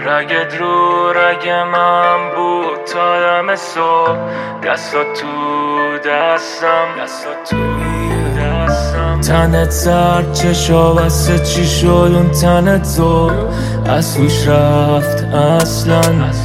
رگت رو رگ من بود تا دم صبح. دستا تو دستم تنت سرد چشا بسته چی شد اون تنت تو از توش رفت اصلا.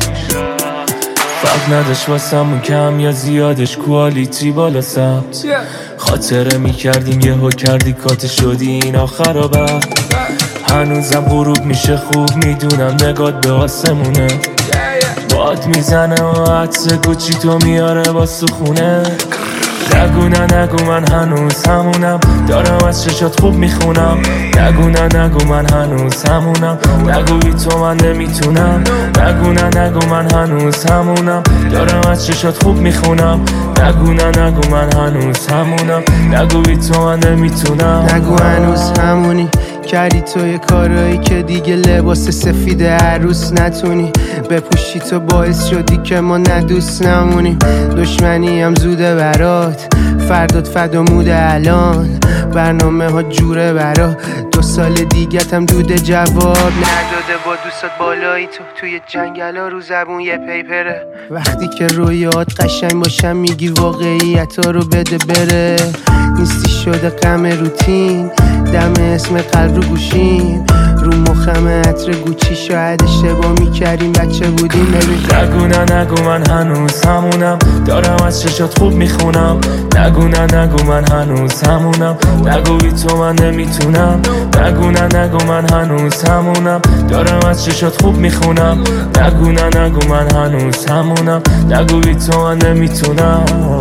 فرق نداشت واسمون کم یا زیادش کوالیتی بالا ثبت. خاطره میکردیم یهو کردی کات شدی این آخر بعد. هنوزم غروب میشه خوب میدونم نگات به آسمونه. باد میزنه و عطس گوچی تو میاره واسه خونه. نگو نه نگو من هنوز همونم دارم از چشات خوب میخونم. نگو نه نگو من هنوز همونم نگوی تو من نمیتونم. نگو نه نگو من هنوز همونم دارم از چشات خوب میخونم. نگو نه نگو من هنوز همونم نگوی تو من نمیتونم. نگو هنوز همونی کردی تو یه کارایی که دیگه لباس سفید عروس نتونی بپوشی. تو باعث شدی که ما ندوست نمونیم. دشمنی هم زوده برات فردات فداموده الان. برنامه ها جوره برا 2 سال دیگه هم دود جواب نداده. با دوستات بالایی تو توی جنگل ها رو زبون یه پیپره. وقتی که رویات قشنگ باشم میگی واقعیت ها رو بده بره. نیستی شده غم روتین دم اسم قلب رو گوشیم. رو مخم عطر گوچی شاید اشتباه میکردیم بچه بودیم. نگو نه نگو من هنوز همونم دارم از چشات خوب میخونم. نگو نه نگو من هنوز همونم نگوی تو من نمیتونم. نگو نه نگو من هنوز همونم دارم از چشات خوب میخونم. نگو نه نگو من هنوز همونم نگوی تو من نمیتونم.